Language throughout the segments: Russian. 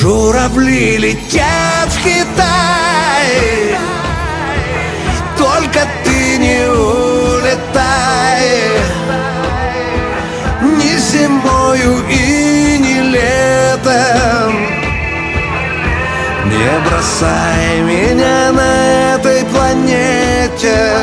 Журавли летят в Китай, только ты не улетай. Ни зимою и ни летом не бросай меня на этой планете.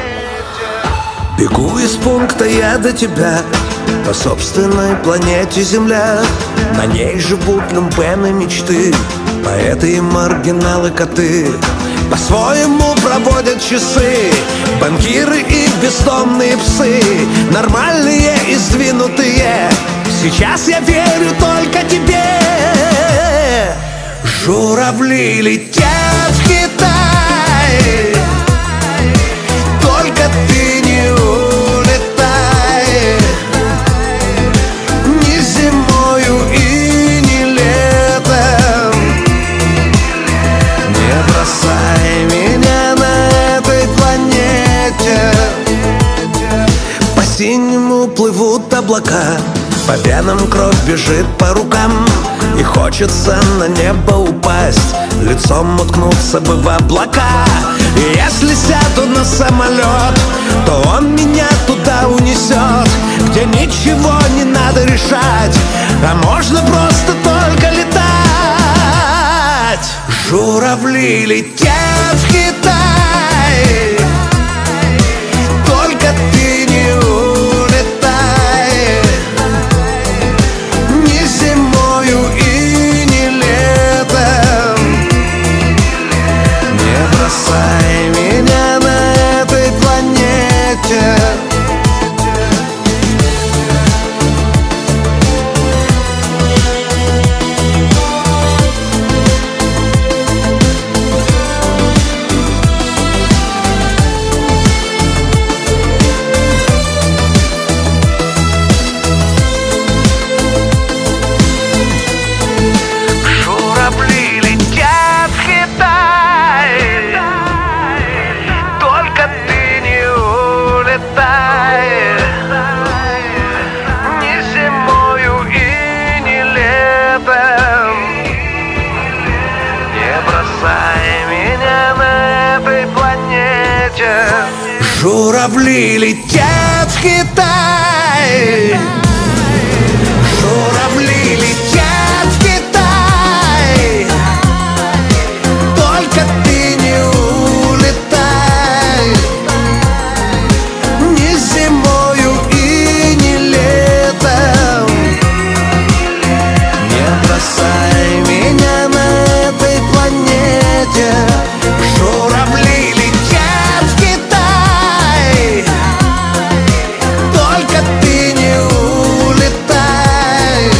Бегу из пункта я до тебя, по собственной планете Земля. На ней живут люмпены мечты, поэты и маргиналы-коты. По-своему проводят часы банкиры и бездомные псы, нормальные и сдвинутые. Сейчас я верю только тебе. Журавли летят в Китай, только ты не улетай. Ни зимою и ни летом не бросай меня на этой планете. По синему плывут облака, по венам кровь бежит по рукам, и хочется на небо упасть, лицом уткнуться бы в облака. И если сяду на самолет, то он меня туда унесет, где ничего не надо решать, а можно просто только летать. Журавли летят в Китай, только ты не улетай. Ни зимою и ни летом не бросай меня на этой планете. Журавли летят в Китай, журавли летят в Китай, только ты не улетай. Ни зимою и ни летом не бросай меня на этой планете. Журавли летят в Китай, только ты не улетай.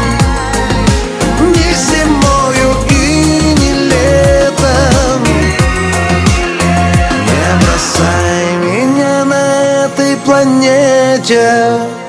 Ни зимою и ни летом не бросай меня на этой планете.